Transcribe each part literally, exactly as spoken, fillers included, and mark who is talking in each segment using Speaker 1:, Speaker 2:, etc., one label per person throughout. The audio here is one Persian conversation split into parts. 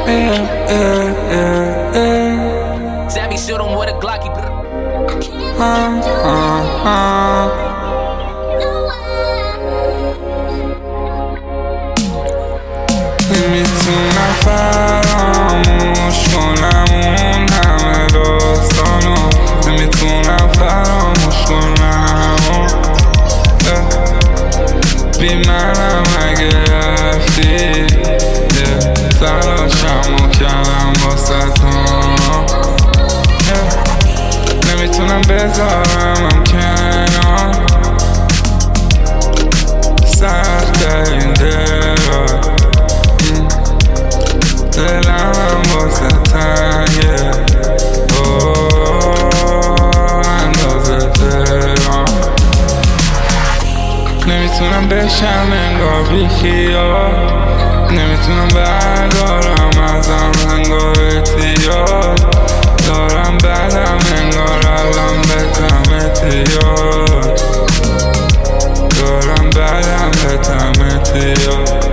Speaker 1: yeah, yeah, yeah, yeah.
Speaker 2: Sammy shoot him with a Glocky.
Speaker 1: Uh, uh, uh. نمیتونم فراموش کنم اون همه داستانو، نمیتونم فراموش کنم بی منم اگه رفتی تلاشمو کردم واسه تو، نمیتونم بذارمم کنار سخت این دلو، دلم واسه تنگه اندازه دلم، نمیتونم بشم انگار بی خیال، نمیتونم بردارم ازم انگار اعتیاد، دارم بدم انگار الان بتم اعتیاد، دارم بدم بتم اعتیاد.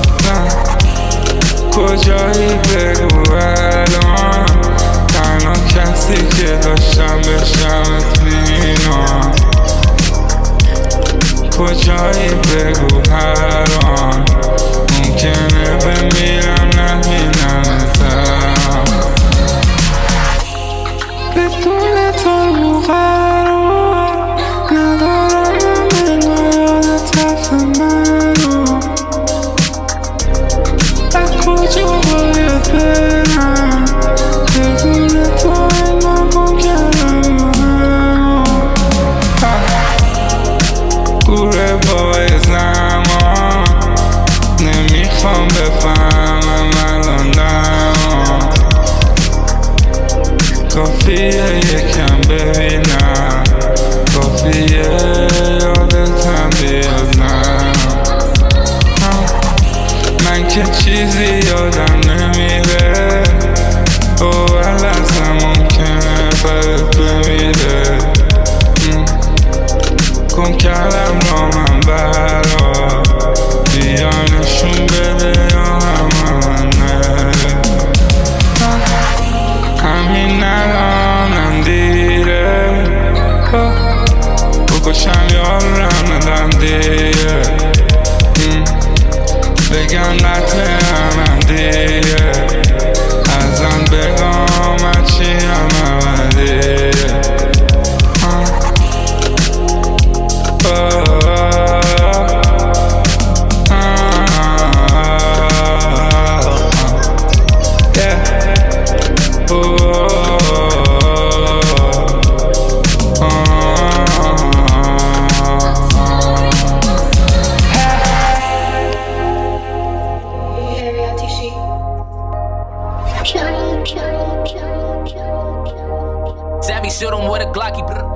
Speaker 1: کجایی بگو الان، تنها کسی که داشتم بشم اطمینان، کجایی بگو هر آن ممکنه بمیرم نبینمتم، بدون تو قرار ندارم من یاد تف منو، از کجا باید برم بدون تو الان ممکنه گوره بای زمان، نمیخوام بفهمم الان دما، کافیه یکم ببینم، کافیه یادتم بیاد نه، من که چیزی یادم نمیره اول اصلا ممکنه برات بمیره، کن کلم را من برا بیا نشون بده یا همه همین الانم دیره، بکشم یارم ندم دیره، بگم قطعه همم دیره، ازم بگم چی همه دیره.
Speaker 2: Sammy shoot him with a Glocky.